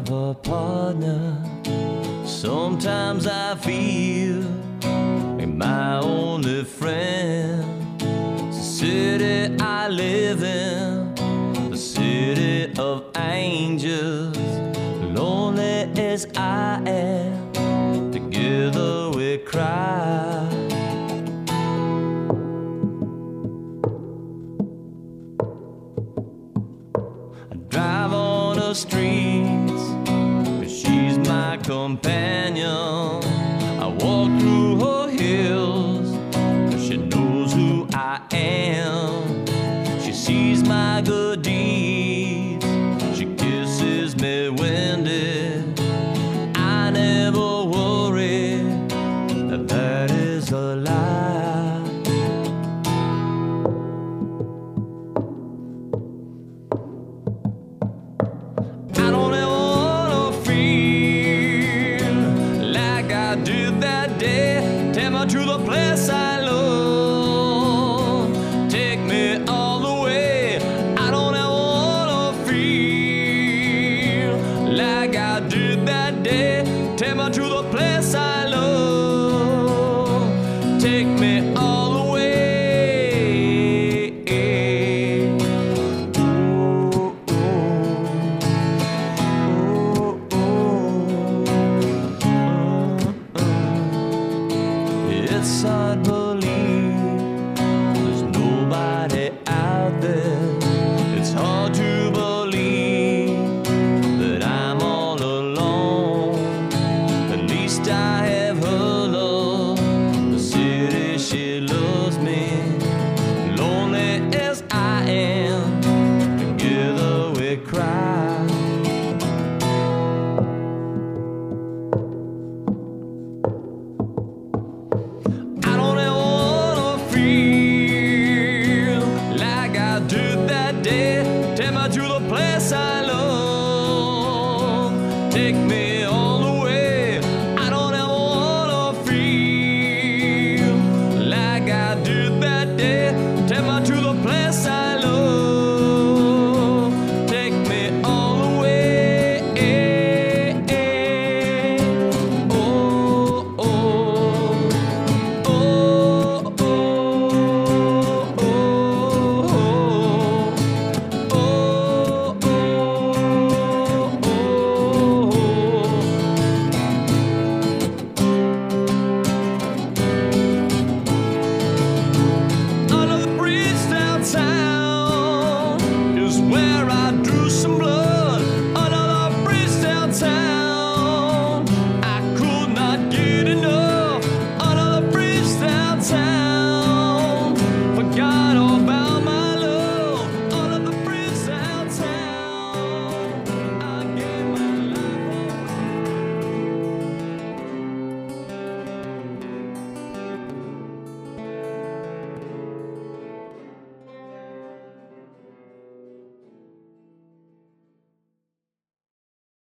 have a partner. Sometimes I feel like my only friend. It's the city I live in, the city of angels. Lonely as I am, together we cry. I drive on the streets, but she's my companion. I walk through her hills, but she knows who I am. She sees my good deeds, she kisses me when I never worry that that is a lie. I don't ever wanna feel like I did that day. Take me to the place I love, take me all the way. I don't ever wanna feel like I did that day. Take me to the place I love, take me all the way. It's hard to believe there's nobody out there. It's hard to believe that I'm all alone. At least I have her love, the city she loves me. Lonely as I am, together we cry. I don't ever wanna feel like I did that day. Take me to the place I love, take me